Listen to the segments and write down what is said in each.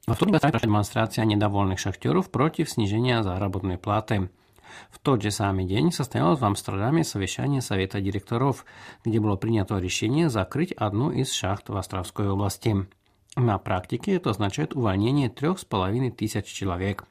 Во вторник прошла демонстрация недовольных шахтеров против снижения заработной платы. В тот же самый день состоялось в Амстердаме совещание Совета директоров, где было принято решение закрыть одну из шахт в Островской области. На практике это означает увольнение 3500 человек.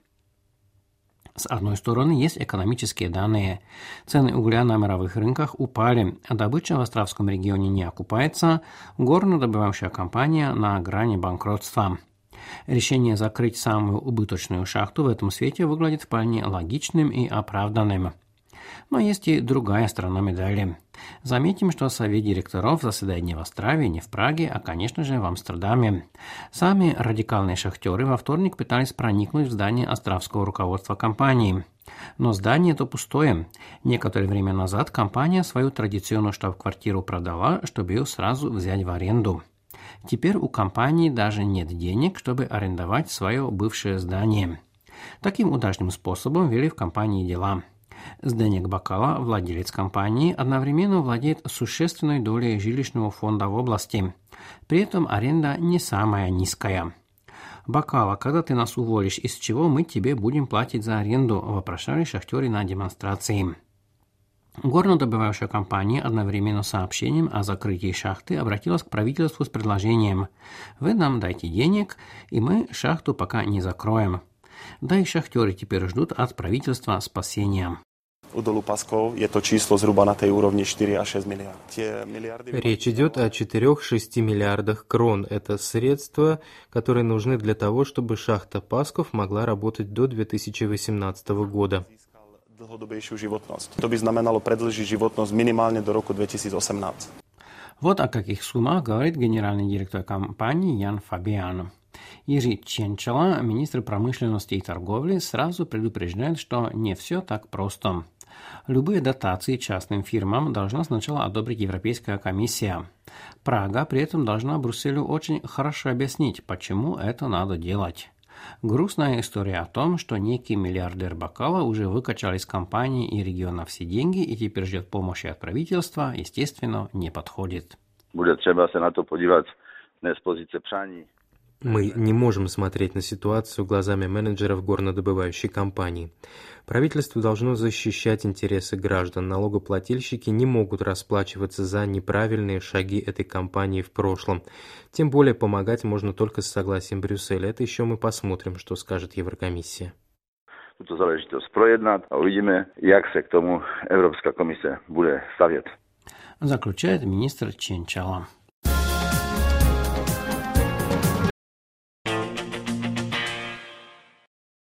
С одной стороны, есть экономические данные. Цены угля на мировых рынках упали, а добыча в Островском регионе не окупается, горнодобывающая компания на грани банкротства. Решение закрыть самую убыточную шахту в этом свете выглядит вполне логичным и оправданным. Но есть и другая сторона медали. Заметим, что Совет директоров заседает не в Острове, не в Праге, а, конечно же, в Амстердаме. Сами радикальные шахтеры во вторник пытались проникнуть в здание островского руководства компании. Но здание это пустое. Некоторое время назад компания свою традиционную штаб-квартиру продала, чтобы ее сразу взять в аренду. Теперь у компании даже нет денег, чтобы арендовать свое бывшее здание. Таким удачным способом вели в компании дела. Зdeněk Bakala, владелец компании, одновременно владеет существенной долей жилищного фонда в области. При этом аренда не самая низкая. «Бакала, когда ты нас уволишь, из чего мы тебе будем платить за аренду?» – вопрошали шахтеры на демонстрации. Горнодобывающая компания одновременно с сообщением о закрытии шахты обратилась к правительству с предложением: «Вы нам дайте денег, и мы шахту пока не закроем». Да и шахтеры теперь ждут от правительства спасения. У Dolu Paskov je to číslo zhruba na tej úrovni 4 až 6 miliard. Речь идет о 4-6 миллиардах крон. Это средства, которые нужны для того, чтобы шахта Пасков могла работать до 2018 года. Dlhodobejšiu životnosť. To by znamenalo predĺžiť životnosť minimálne do roku 2018. Вот о каких суммах говорит генеральный директор компании Ян Фабиан. Jiří Cieńczała, министр промышленности и торговли, сразу предупреждает, что не все так просто. Любые дотации частным фирмам должна сначала одобрить Европейская комиссия. Прага при этом должна Брюсселю очень хорошо объяснить, почему это надо делать. Грустная история о том, что некий миллиардер Бакала уже выкачал из компании и региона все деньги и теперь ждет помощи от правительства, естественно, не подходит. Будет треба се на to podívať ne z pozice přání. Мы не можем смотреть на ситуацию глазами менеджеров горнодобывающей компании. Правительство должно защищать интересы граждан. Налогоплательщики не могут расплачиваться за неправильные шаги этой компании в прошлом. Тем более помогать можно только с согласием Брюсселя. Это еще мы посмотрим, что скажет Еврокомиссия. Túto záležitosť projednať a uvidíme, jak sa k tomu Európska komisia bude staviať. Заключает министр Cieńczała.